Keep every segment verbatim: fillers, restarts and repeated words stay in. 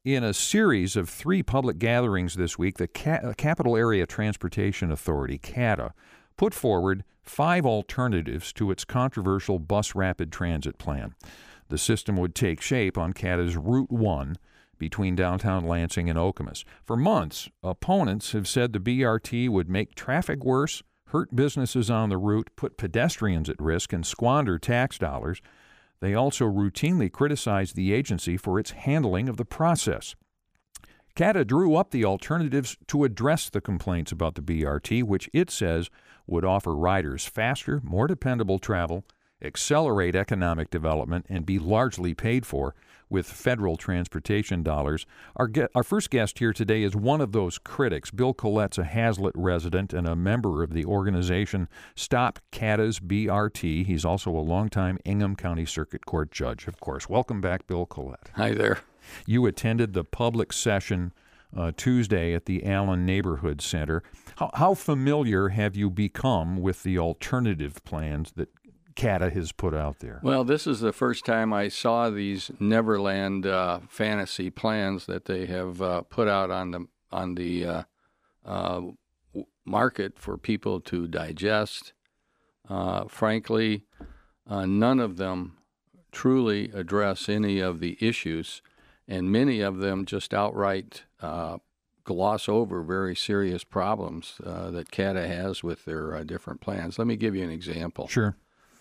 In a series of three public gatherings this week, the Ca- Capital Area Transportation Authority, CATA, put forward five alternatives to its controversial bus rapid transit plan. The system would take shape on CATA's Route one between downtown Lansing and Okemos. For months, opponents have said the B R T would make traffic worse, hurt businesses on the route, put pedestrians at risk, and squander tax dollars. They also routinely criticize the agency for its handling of the process. CATA drew up the alternatives to address the complaints about the B R T, which it says would offer riders faster, more dependable travel, accelerate economic development, and be largely paid for with federal transportation dollars. Our, ge- our first guest here today is one of those critics. Bill Collett's a Hazlitt resident and a member of the organization Stop CATA's B R T. He's also a longtime Ingham County Circuit Court judge, of course. Welcome back, Bill Collett. Hi there. You attended the public session uh, Tuesday at the Allen Neighborhood Center. How, how familiar have you become with the alternative plans that CATA has put out there? Well, this is the first time I saw these Neverland uh, fantasy plans that they have uh, put out on the on the uh, uh, market for people to digest. Uh, frankly, uh, none of them truly address any of the issues, and many of them just outright uh, gloss over very serious problems uh, that CATA has with their uh, different plans. Let me give you an example. Sure.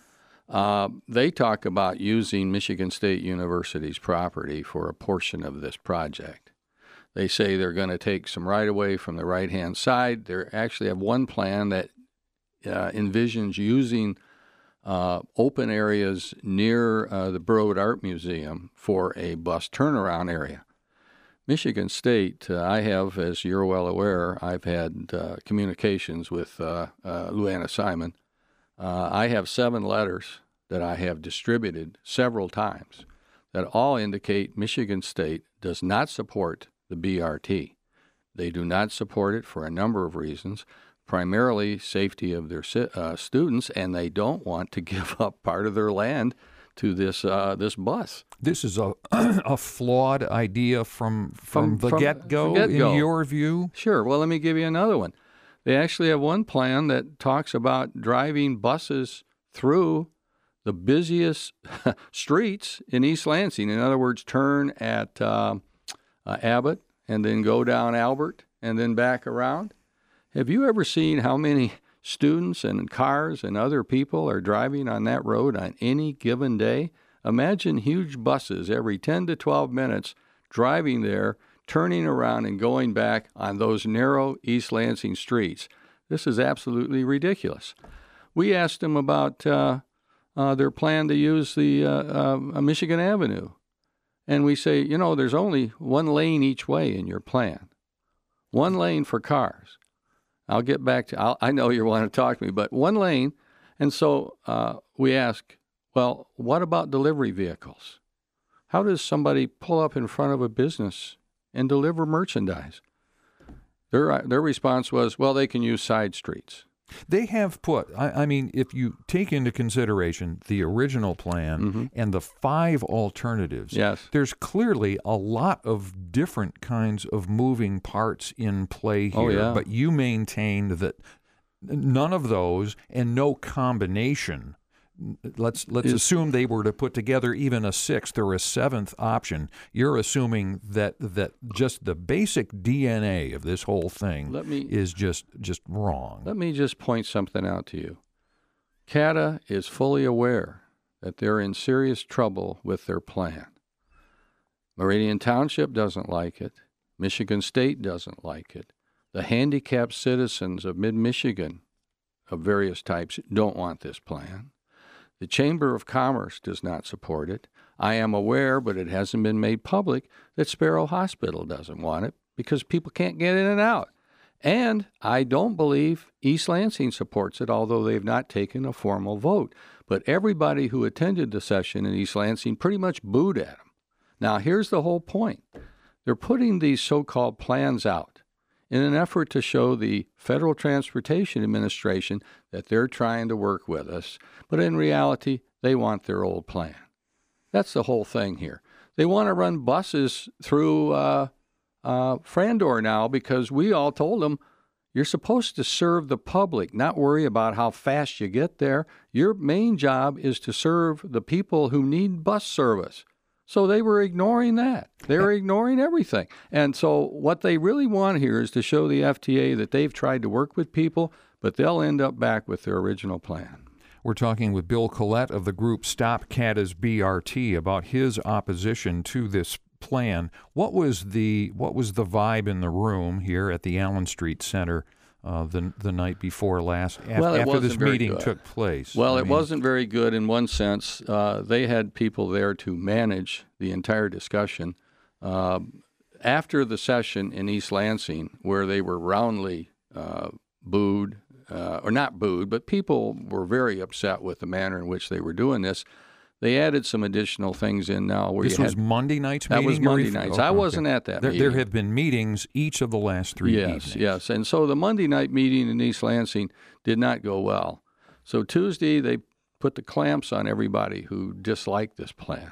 Uh, they talk about using Michigan State University's property for a portion of this project. They say they're going to take some right-of-way from the right-hand side. They actually have one plan that uh, envisions using uh, open areas near uh, the Burwood Art Museum for a bus turnaround area. Michigan State, uh, I have, as you're well aware, I've had uh, communications with uh, uh, Luana Simon. Uh, I have seven letters that I have distributed several times that all indicate Michigan State does not support the B R T. They do not support it for a number of reasons, primarily safety of their uh, students, and they don't want to give up part of their land to this uh, this bus. This is a a flawed idea from from, from the from get-go, get-go, in your view? Sure. Well, let me give you another one. They actually have one plan that talks about driving buses through the busiest streets in East Lansing. In other words, turn at uh, uh, Abbott and then go down Albert and then back around. Have you ever seen how many students and cars and other people are driving on that road on any given day? Imagine huge buses every ten to twelve minutes driving there, turning around and going back on those narrow East Lansing streets. This is absolutely ridiculous. We asked them about uh, uh, their plan to use the uh, uh, Michigan Avenue. And we say, you know, there's only one lane each way in your plan. One lane for cars. I'll get back to, I'll, I know you want to talk to me, but one lane. And so uh, we ask, well, what about delivery vehicles? How does somebody pull up in front of a business and deliver merchandise? Their their response was, well, they can use side streets. They have put, I, I mean, if you take into consideration the original plan Mm-hmm. and the five alternatives, Yes. there's clearly a lot of different kinds of moving parts in play here. Oh, yeah. But you maintained that none of those and no combination. Let's let's Is- assume they were to put together even a sixth or a seventh option. You're assuming that that just the basic D N A of this whole thing Let me- is just just wrong. Let me just point something out to you. CATA is fully aware that they're in serious trouble with their plan. Meridian Township doesn't like it. Michigan State doesn't like it. The handicapped citizens of mid-Michigan of various types don't want this plan. The Chamber of Commerce does not support it. I am aware, but it hasn't been made public, that Sparrow Hospital doesn't want it because people can't get in and out. And I don't believe East Lansing supports it, although they've not taken a formal vote. But everybody who attended the session in East Lansing pretty much booed at them. Now, here's the whole point. They're putting these so-called plans out in an effort to show the Federal Transportation Administration that they're trying to work with us, but in reality, they want their old plan. That's the whole thing here. They want to run buses through uh, uh, Frandor now because we all told them, you're supposed to serve the public, not worry about how fast you get there. Your main job is to serve the people who need bus service. So they were ignoring that. They were ignoring everything. And so what they really want here is to show the F T A that they've tried to work with people, but they'll end up back with their original plan. We're talking with Bill Collette of the group Stop Cata's B R T about his opposition to this plan. What was the what was the vibe in the room here at the Allen Street Center uh, the the night before last af- well, after this meeting good. took place? Well, I it mean, wasn't very good in one sense. Uh, they had people there to manage the entire discussion. Uh, after the session in East Lansing, where they were roundly uh, booed, uh, or not booed, but people were very upset with the manner in which they were doing this. They added some additional things in now. Where this you was had, Monday night's that meeting? was Monday refer- nights. okay, I wasn't okay. at that there, meeting. There have been meetings each of the last three yes, evenings. Yes, and so the Monday night meeting in East Lansing did not go well. So Tuesday they put the clamps on everybody who disliked this plan.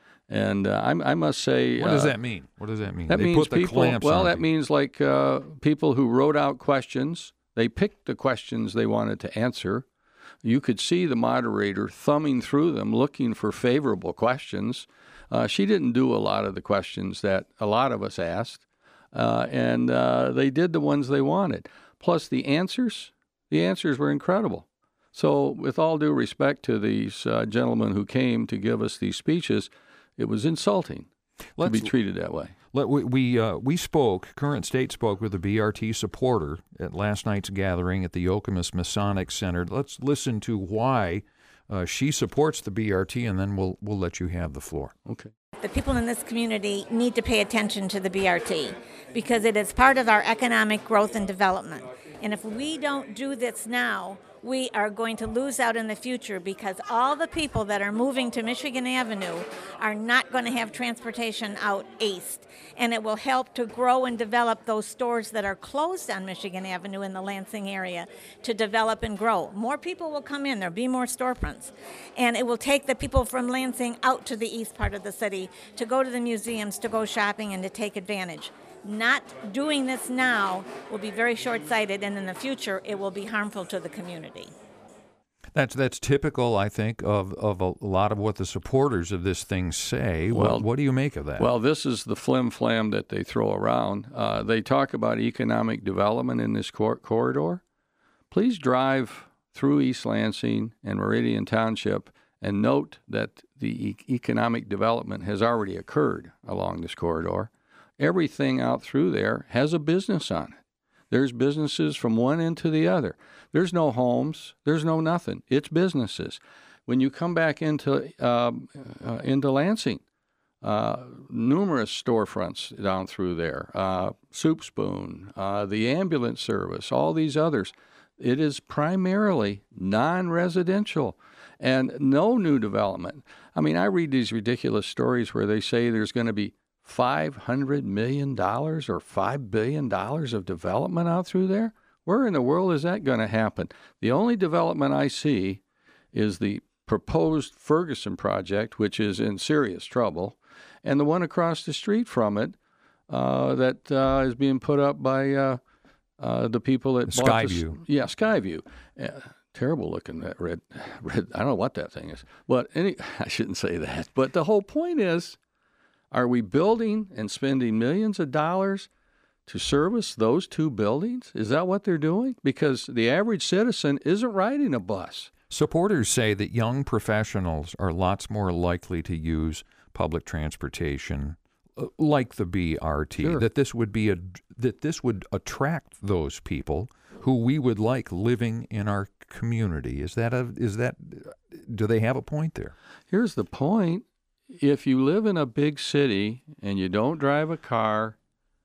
And uh, I, I must say... What does uh, that mean? What does that mean? That they means put the people, clamps well, on that people. means like uh, people who wrote out questions. They picked the questions they wanted to answer. You could see the moderator thumbing through them, looking for favorable questions. Uh, she didn't do a lot of the questions that a lot of us asked, uh, and uh, they did the ones they wanted. Plus, the answers, the answers were incredible. So, with all due respect to these uh, gentlemen who came to give us these speeches, it was insulting Let's, to be treated that way. Let, we we, uh, we spoke, Current State spoke with a B R T supporter at last night's gathering at the Okemos Masonic Center. Let's listen to why uh, she supports the B R T, and then we'll we'll let you have the floor. Okay. The people in this community need to pay attention to the B R T because it is part of our economic growth and development. And if we don't do this now, we are going to lose out in the future because all the people that are moving to Michigan Avenue are not going to have transportation out east. And it will help to grow and develop those stores that are closed on Michigan Avenue in the Lansing area to develop and grow. More people will come in. There'll be more storefronts. And it will take the people from Lansing out to the east part of the city to go to the museums, to go shopping, and to take advantage. Not doing this now will be very short-sighted, and in the future, it will be harmful to the community. That's that's typical, I think, of, of a lot of what the supporters of this thing say. Well, what, what do you make of that? Well, this is the flim-flam that they throw around. Uh, they talk about economic development in this cor- corridor. Please drive through East Lansing and Meridian Township and note that the e- economic development has already occurred along this corridor. Everything out through there has a business on it. There's businesses from one end to the other. There's no homes. There's no nothing. It's businesses. When you come back into um, uh, into Lansing, uh, numerous storefronts down through there, uh, Soup Spoon, uh, the ambulance service, all these others. It is primarily non-residential and no new development. I mean, I read these ridiculous stories where they say there's going to be five hundred million dollars or five billion dollars of development out through there? Where in the world is that going to happen? The only development I see is the proposed Ferguson project, which is in serious trouble, and the one across the street from it uh, that uh, is being put up by uh, uh, the people that bought the, Skyview. Yeah, Skyview. Uh, terrible looking, that red, red. I don't know what that thing is. But any, I shouldn't say that. But the whole point is, are we building and spending millions of dollars to service those two buildings? Is that what they're doing? Because the average citizen isn't riding a bus. Supporters say that young professionals are lots more likely to use public transportation, uh, like the B R T. Sure. That this would be a that this would attract those people who we would like living in our community. Is that a is that do they have a point there? Here's the point. If you live in a big city and you don't drive a car,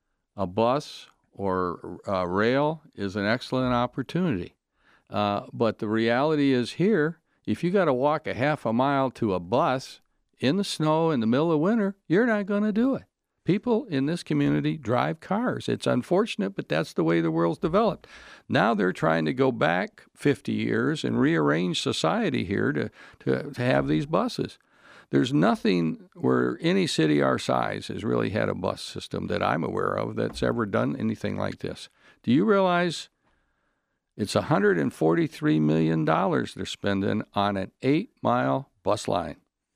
a bus or uh, rail is an excellent opportunity. Uh, but the reality is here, if you got to walk a half a mile to a bus in the snow in the middle of winter, you're not going to do it. People in this community drive cars. It's unfortunate, but that's the way the world's developed. Now they're trying to go back fifty years and rearrange society here to, to, to have these buses. there's nothing where any city our size has really had a bus system that I'm aware of that's ever done anything like this. Do you realize it's one hundred forty-three million dollars they're spending on an eight-mile bus line?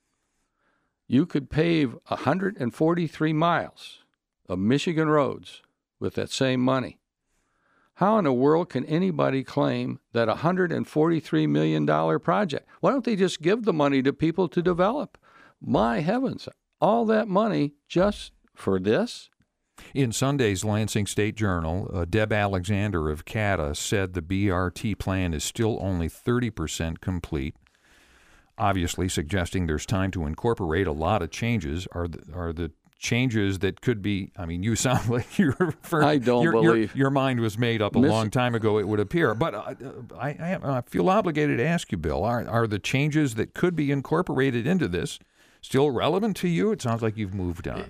You could pave one hundred forty-three miles of Michigan roads with that same money. How in the world can anybody claim that a one hundred forty-three million dollars project? Why don't they just give the money to people to develop? My heavens, all that money just for this? In Sunday's Lansing State Journal, uh, Deb Alexander of CATA said the B R T plan is still only thirty percent complete, obviously suggesting there's time to incorporate a lot of changes. Are the, are the changes that could be, I mean, you sound like you're referring, I don't your, believe. Your, your mind was made up a Miss, long time ago, it would appear. But uh, I, I, I feel obligated to ask you, Bill, are, are the changes that could be incorporated into this still relevant to you? It sounds like you've moved on.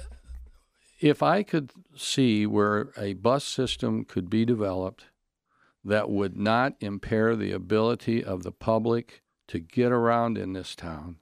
If I could see where a bus system could be developed that would not impair the ability of the public to get around in this town,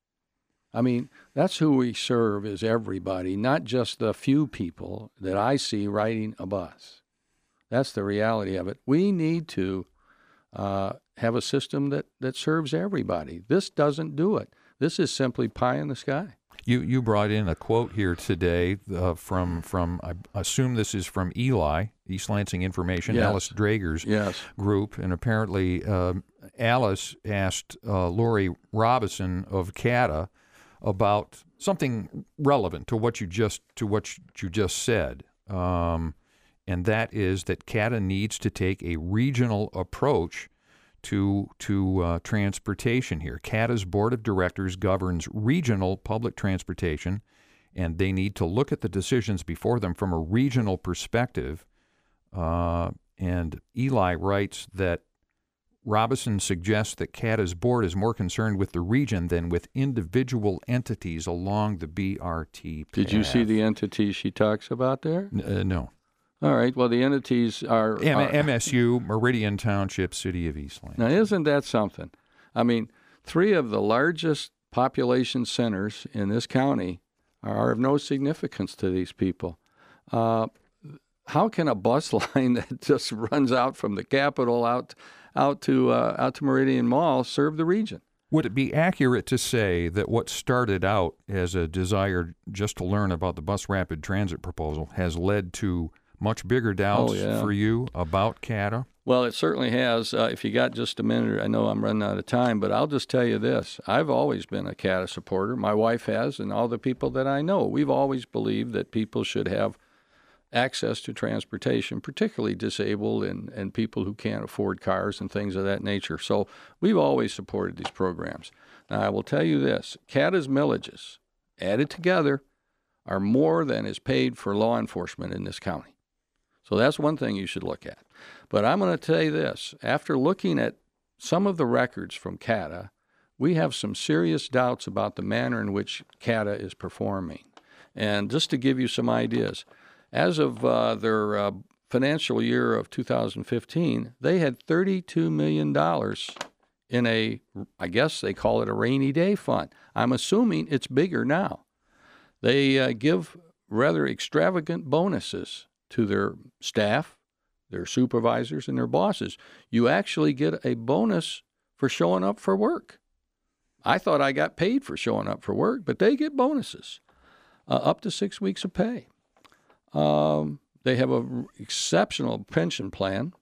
I mean, that's who we serve, is everybody, not just the few people that I see riding a bus. That's the reality of it. We need to uh, have a system that, that serves everybody. This doesn't do it. This is simply pie in the sky. You you brought in a quote here today uh, from, from, I assume this is from Eli, East Lansing Information, yes. Alice Drager's yes. group, and apparently uh, Alice asked uh, Lori Robison of CATA about something relevant to what you just to what you just said, um, and that is that CATA needs to take a regional approach to to uh, transportation here. CATA's board of directors governs regional public transportation, and they need to look at the decisions before them from a regional perspective. Uh, and Eli writes that Robison suggests that CATA's board is more concerned with the region than with individual entities along the B R T path. Did you see the entities she talks about there? Uh, no. All right. Well, the entities are, M- are M S U, Meridian Township, City of East Lansing. Now, isn't that something? I mean, three of the largest population centers in this county are of no significance to these people. Uh, how can a bus line that just runs out from the Capitol out out to uh, out to Meridian Mall serve the region? Would it be accurate to say that what started out as a desire just to learn about the bus rapid transit proposal has led to much bigger doubts oh, yeah. for you about CATA? Well, it certainly has. Uh, if you got just a minute, I know I'm running out of time, but I'll just tell you this. I've always been a CATA supporter. My wife has, and all the people that I know. We've always believed that people should have access to transportation, particularly disabled and, and people who can't afford cars and things of that nature. So we've always supported these programs. Now, I will tell you this. CATA's millages, added together, are more than is paid for law enforcement in this county. So that's one thing you should look at. But I'm going to tell you this. After looking at some of the records from CATA, we have some serious doubts about the manner in which CATA is performing. And just to give you some ideas, as of uh, their uh, financial year of two thousand fifteen, they had thirty-two million dollars in a, I guess they call it a rainy day fund. I'm assuming it's bigger now. They uh, give rather extravagant bonuses to their staff, their supervisors, and their bosses. You actually get a bonus for showing up for work. I thought I got paid for showing up for work, but they get bonuses, uh, up to six weeks of pay. Um, they have an exceptional pension plan.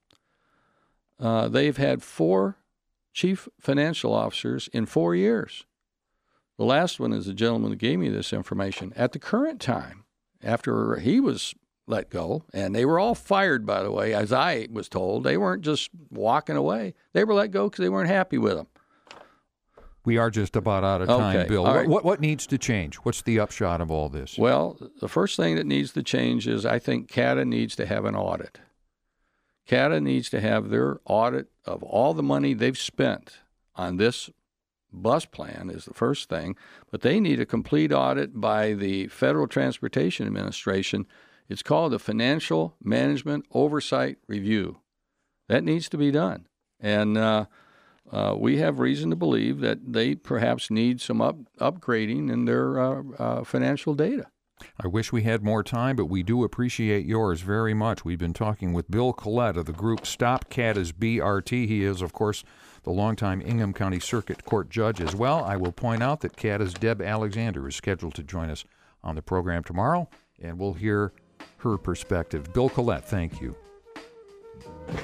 Uh, they've had four chief financial officers in four years. The last one is the gentleman that gave me this information. At the current time, after he was let go, and they were all fired, by the way, as I was told. They weren't just walking away. They were let go because they weren't happy with him. We are just about out of time, okay. Bill. All What, right. what what needs to change? What's the upshot of all this? Well, the first thing that needs to change is I think CATA needs to have an audit. CATA needs to have their audit of all the money they've spent on this bus plan is the first thing, but they need a complete audit by the Federal Transportation Administration. It's called the Financial Management Oversight Review. That needs to be done. And uh, uh, we have reason to believe that they perhaps need some up, upgrading in their uh, uh, financial data. I wish we had more time, but we do appreciate yours very much. We've been talking with Bill Collette of the group Stop Cata's B R T. He is, of course, the longtime Ingham County Circuit Court judge as well. I will point out that Cata's Deb Alexander is scheduled to join us on the program tomorrow, and we'll hear her perspective. Bill Collette, thank you.